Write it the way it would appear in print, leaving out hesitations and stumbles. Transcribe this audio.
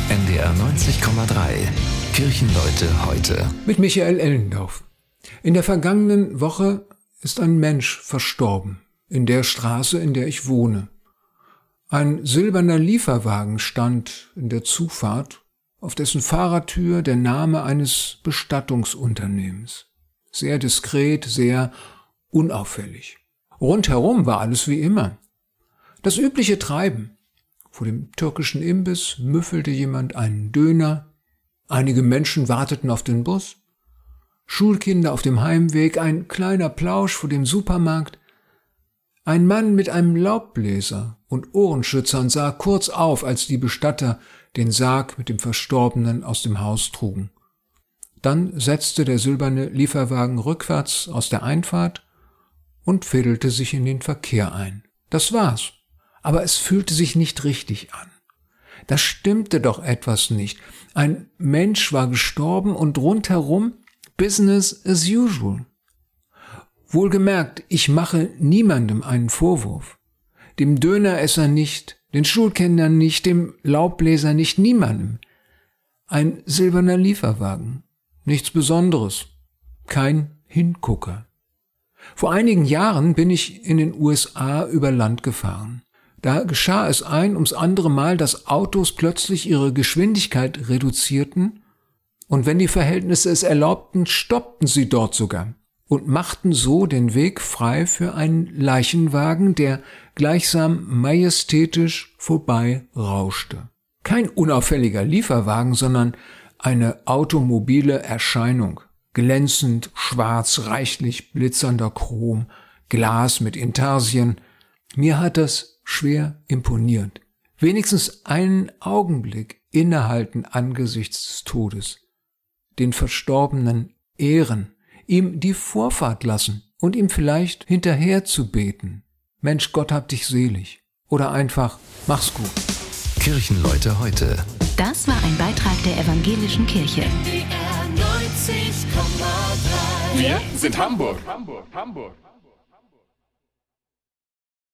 NDR 90,3. Kirchenleute heute. Mit Michael Ellendorf. In der vergangenen Woche ist ein Mensch verstorben, in der Straße, in der ich wohne. Ein silberner Lieferwagen stand in der Zufahrt, auf dessen Fahrertür der Name eines Bestattungsunternehmens. Sehr diskret, sehr unauffällig. Rundherum war alles wie immer. Das übliche Treiben. Vor dem türkischen Imbiss müffelte jemand einen Döner. Einige Menschen warteten auf den Bus. Schulkinder auf dem Heimweg, ein kleiner Plausch vor dem Supermarkt. Ein Mann mit einem Laubbläser und Ohrenschützern sah kurz auf, als die Bestatter den Sarg mit dem Verstorbenen aus dem Haus trugen. Dann setzte der silberne Lieferwagen rückwärts aus der Einfahrt und fädelte sich in den Verkehr ein. Das war's. Aber es fühlte sich nicht richtig an. Da stimmte doch etwas nicht. Ein Mensch war gestorben und rundherum Business as usual. Wohlgemerkt, ich mache niemandem einen Vorwurf. Dem Döneresser nicht, den Schulkindern nicht, dem Laubbläser nicht, niemandem. Ein silberner Lieferwagen. Nichts Besonderes. Kein Hingucker. Vor einigen Jahren bin ich in den USA über Land gefahren. Da geschah es ein ums andere Mal, dass Autos plötzlich ihre Geschwindigkeit reduzierten und wenn die Verhältnisse es erlaubten, stoppten sie dort sogar und machten so den Weg frei für einen Leichenwagen, der gleichsam majestätisch vorbei rauschte. Kein unauffälliger Lieferwagen, sondern eine automobile Erscheinung. Glänzend, schwarz, reichlich blitzernder Chrom, Glas mit Intarsien. Mir hat das schwer imponiert. Wenigstens einen Augenblick innehalten angesichts des Todes. Den Verstorbenen ehren, ihm die Vorfahrt lassen und ihm vielleicht hinterher zu beten. Mensch, Gott hab dich selig. Oder einfach, mach's gut. Kirchenleute heute. Das war ein Beitrag der Evangelischen Kirche. NDR 90,3. Wir sind Hamburg.